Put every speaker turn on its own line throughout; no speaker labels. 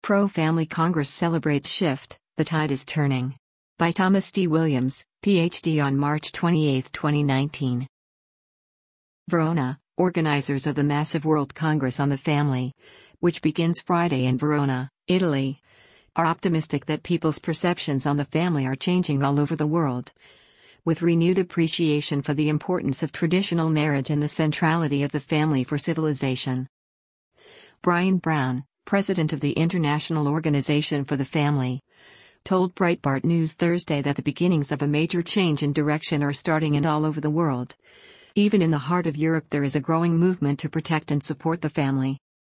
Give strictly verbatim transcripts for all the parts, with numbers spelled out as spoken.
Pro-Family Congress celebrates shift, the tide is turning. By Thomas D. Williams, P H D on March twenty-eighth, twenty nineteen. Verona, organizers of the massive World Congress on the Family, which begins Friday in Verona, Italy, are optimistic that people's perceptions on the family are changing all over the world. With renewed appreciation for the importance of traditional marriage and the centrality of the family for civilization. Brian Brown, president of the International Organization for the Family, told Breitbart News Thursday that the beginnings of a major change in direction are starting and all over the world. Even in the heart of Europe there is a growing movement to protect and support the family.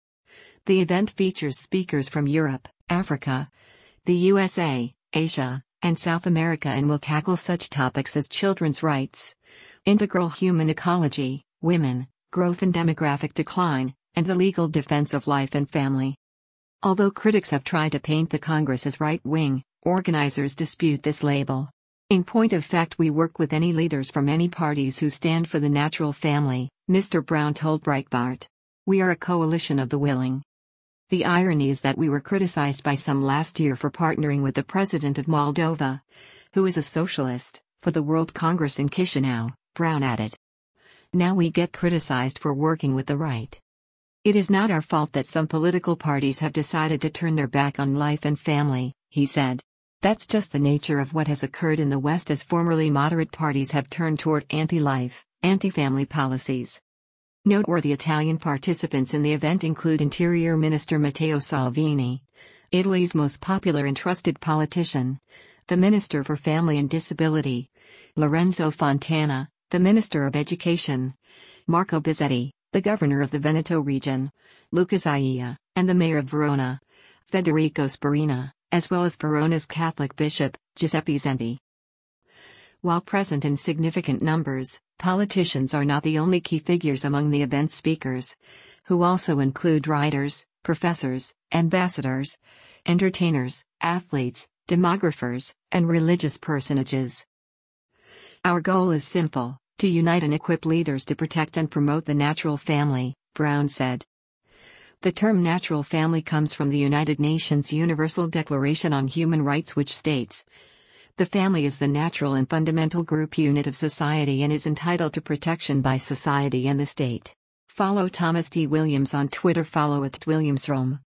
The event features speakers from Europe, Africa, the U S A, Asia, and South America and will tackle such topics as children's rights, integral human ecology, women, growth and demographic decline, and the legal defense of life and family. Although critics have tried to paint the Congress as right-wing, organizers dispute this label. In point of fact, we work with any leaders from any parties who stand for the natural family, Mister Brown told Breitbart. We are a coalition of the willing. The irony is that we were criticized by some last year for partnering with the president of Moldova, who is a socialist, for the World Congress in Chisinau, Brown added. Now we get criticized for working with the right. It is not our fault that some political parties have decided to turn their back on life and family, he said. That's just the nature of what has occurred in the West as formerly moderate parties have turned toward anti-life, anti-family policies. Noteworthy Italian participants in the event include Interior Minister Matteo Salvini, Italy's most popular and trusted politician, the Minister for Family and Disability, Lorenzo Fontana, the Minister of Education, Marco Bizzetti, the Governor of the Veneto region, Luca Zaia, and the Mayor of Verona, Federico Sperina, as well as Verona's Catholic Bishop, Giuseppe Zenti. While present in significant numbers, politicians are not the only key figures among the event speakers, who also include writers, professors, ambassadors, entertainers, athletes, demographers, and religious personages. Our goal is simple, to unite and equip leaders to protect and promote the natural family, Brown said. The term natural family comes from the United Nations Universal Declaration on Human Rights, which states, the family is the natural and fundamental group unit of society and is entitled to protection by society and the state. Follow Thomas D. Williams on Twitter. Follow at WilliamsRome.